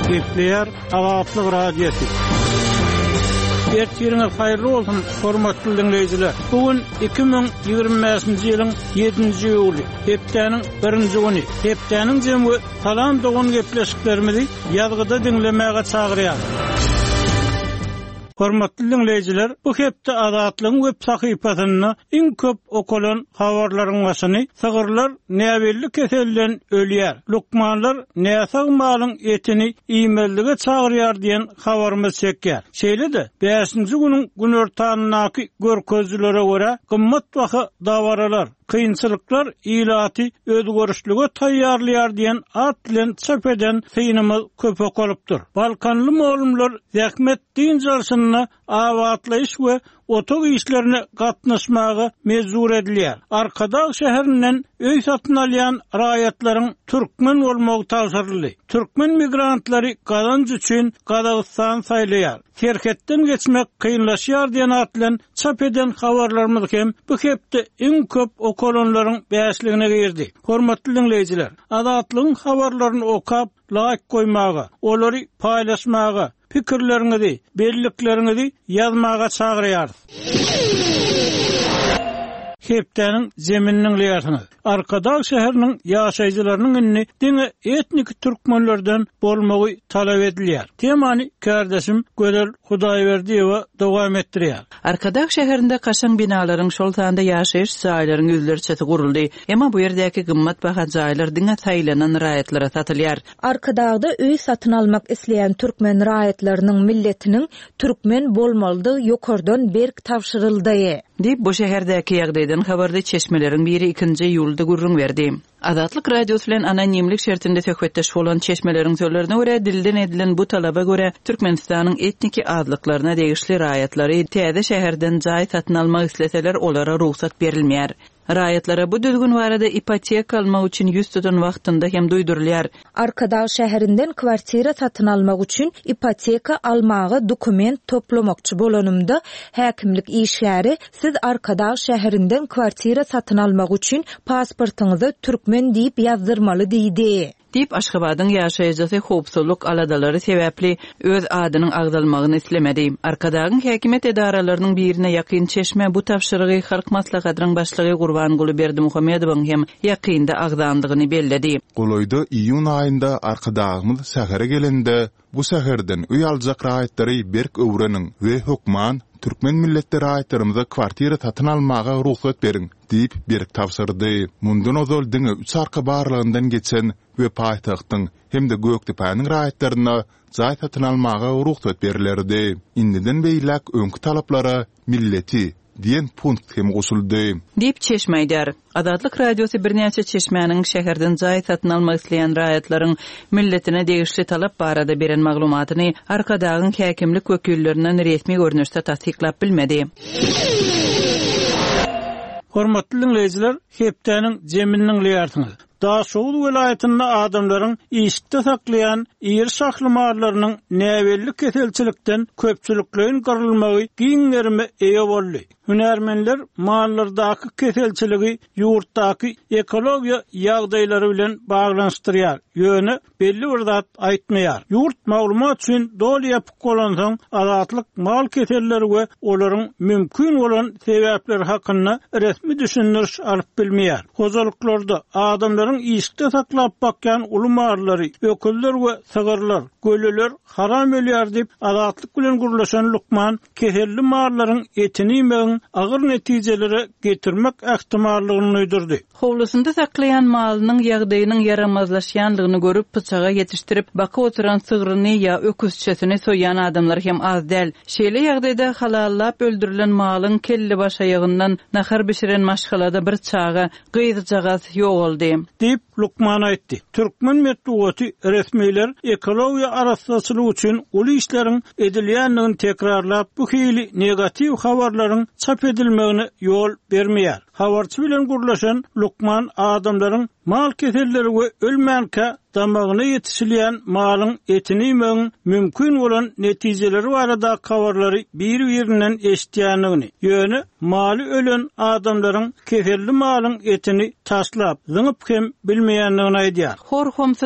Gepleyer Azatlyk radiosu. Ertiriniz hayırlı olsun, hormatly dinleyijiler. Bugün 2025-nji ýylyň 7-nji ýuly, hepdeniň 1-nji güni. Hepdeniň jemgy talan dogan gepleşiklerimizi ýazgyda dinlemäge çagyrýar. Hormatly dinleyijiler, bu hepde Azatlyň web sahypasyna iň köp okulan habarlaryň başyny sagyrlar näbelli keselden ölýär. Lukmanlar näsag malyň etini iýmellige çagyrýar diýen habarymyz çekýär. Şeýle-de 5-nji güniň gün ortanynaky görkezlere görä gymmat waha dawaralar, kıyınçılıklar ilaty özgörüşlüge taýýarlaýar diýen at bilen çap eden synymyz köpek bolupdyr. Balkanly molumlar zähmet diň jarsyna awatlaýyş we otog işlerine gatnaşmagy mezur edilýär. Arkadaş şäherinden öý satyn alýan raýatlaryň türkmen bolmagy tawsyrly. Türkmen migrantlary gazanç üçin Gazagystan saýlaýar. Terhetden geçmek kıyınlaşýar diýen at bilen çap eden habarlarymyz hem bu hepde iň köp okulanlaryň bäşligine girdi. Hormatly dinleyijiler, Azatlyň habarlaryny okap laýyk goýmagy, olary paýlaşmagy, pikirleriňizi, belliklerinizi ýazmaga çagyrýar. Hepdeniň zemininiň liýatyny. Arkadaş şäheriniň ýaşaýjylarynyň ünni diňe etnik türkmenlerden bolmagy talap edilýär. Temany kardeşim Gödel Hudaýberdiýewa dowam etdirýär. Arkadaş şäherinde kaşan binalaryň şol tanda ýaşaýyş saýlaryň ýüzlerçeti guruldy. Emma bu ýerdäki gymmat baha jaýlar diňe taýlanan raýatlara satylýar. Arkadaşda öý satyn almak isleýän türkmen raýatlarynyň milletiniň türkmen bolmalydy ýokardan berk tapşyryldy. Dip bu şäherdäki ýagdaýdan habarda çeşmeleriň biri 2-nji ýulda gurrun berdi. Azatlyk radiosu bilen anonimlik şertinde söhbetdeş bolan çeşmeleriň sözlerine görä dilden edilen bu talaba görä Türkmenistanyň etniki azlyklaryna degişli raýatlary täze şäherden jaý satyn almak isleseler olara ruhsat berilmeýär. Raýatlara bu düzgün barada ipoteka almak üçin ýüz tutan wagtynda hem duýdurulýar. Arkadaş şäherinden kwartira satyn almak üçin ipoteka almagy dokument toplamakçy bolanymda häkimlik işleri siz Arkadaş şäherinden kwartira satyn almak üçin pasportyňyzy türkmen diýip ýazdyrmaly diýdi. Dip Aşgabatyň ýaşaýjysy howpsuzlyk aladalary sebäpli öz adynyň agdalmagyny islemedi. Arkadagyň häkimet edaralarynyň birine ýakyn çeşme bu tapşyrygy halk maslahatynyň başlygy Gurban Gulyberdi Muhammedowyň hem ýakynda agdandygyny belledi. Goloýda iýun aýynda arkadagymyz sähere gelende bu säherden öý aljak raýatlary berk öwreniň we hukman Türkmen milletleri raýatlarymyza kwartira satyn almaga ruhsat beriň diýip berk tapşyrdy. Mundan ozal diňe 3 arka barlygyndan geçen we paýtagtyň hem de Göktepe'niň raýatlaryna jaý satyn almaga ruhsat berilerdi. Indiden beýlek öňkü talaplara milleti diyen punkt hem gosuldy. Dip çeşmeýdär. Azatlyk radiosu birnäçe çeşmäniň şäherden jaý satyn almak isleýän raýatlaryň milletine degişli talap barada beren maglumatyny arkadagyň häkimlik wekillerinden resmi görnüşde tasdiklap bilmedi. Hormatly dinleyijiler, hepdeniň zeminiň liýatyny. Daşoğul welaýatynda adamlaryň işde saklayan ýer şahlymalarynyň näbelli keselçilikden köpçüliklerin garylmagy giňlerime eýe boldy. Hünärmenler mallardaky keselçiligi ýurtdaky ekologiýa ýagdaýlary bilen baglanşdyrýar. Ýöne belli bir zat aýtmaýar. Ýurt maglumat üçin doly ýapyk bolansaň azatlyk mal keselleri we olaryň mümkin bolan sebäpleri hakynda resmi düşündiriş alyp bilmeýär. Hozalyklarda adamlaryň işde saklap bakýan ulumarlary, öküller we sagyrlar, göleler haram ölýär diýip azatlyk bilen gurlaşan Lukman keselli mallaryň etini ýemegiň agyr netijelere getirmek ähtimallygyny öýdürdi. Howlusynda saklayan malynyň ýagdaýynyň yaramazlaşýanlygyny görüp pyçaga ýetişdirip baky oturan sygyryny ýa öküzçesini soýan adamlar hem az däl. Şeýle ýagdaýda halallap öldürilen malyň kelle başaýagyndan nahar bişiren maşgalada bir çaga gyýdyjagaz ýogaldy diýip Lukman aýtdy. Türkmen medeniýeti resmiler ekologiýa arasçylygy üçin uly işleriň edilýänligini tekrarlap bu hili negativ habarlaryň çap edilmegine ýol bermeýär. Habarçy bilen gurlaşan Lukman adamlaryň mal keselleri we ölmänkä damagyna ýetişilýän malyň etini ýemegiň mümkin bolan netijeleri barada habarlary bir-birinden eşitýänligini, ýöne maly ölen adamlaryň keselli malyň etini taşlap, zyňyp hem bilmeýänligini aýdýar. Horhom